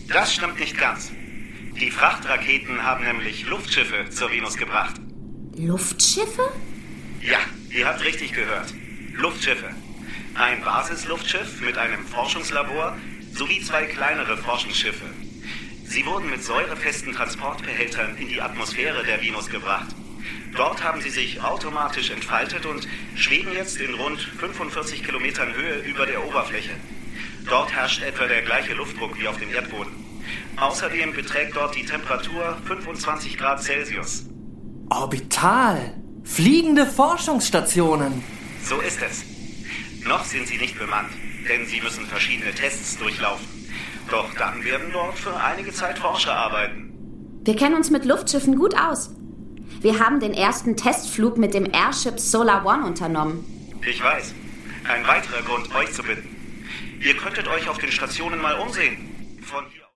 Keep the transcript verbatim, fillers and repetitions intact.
Das stimmt nicht ganz. Die Frachtraketen haben nämlich Luftschiffe zur Venus gebracht. Luftschiffe? Ja, ihr habt richtig gehört. Luftschiffe. Ein Basisluftschiff mit einem Forschungslabor sowie zwei kleinere Forschungsschiffe. Sie wurden mit säurefesten Transportbehältern in die Atmosphäre der Venus gebracht. Dort haben sie sich automatisch entfaltet und schweben jetzt in rund fünfundvierzig Kilometern Höhe über der Oberfläche. Dort herrscht etwa der gleiche Luftdruck wie auf dem Erdboden. Außerdem beträgt dort die Temperatur fünfundzwanzig Grad Celsius. Orbital. Fliegende Forschungsstationen. So ist es. Noch sind sie nicht bemannt, denn sie müssen verschiedene Tests durchlaufen. Doch dann werden dort für einige Zeit Forscher arbeiten. Wir kennen uns mit Luftschiffen gut aus. Wir haben den ersten Testflug mit dem Airship Solar One unternommen. Ich weiß. Ein weiterer Grund, euch zu bitten. Ihr könntet euch auf den Stationen mal umsehen. Von hier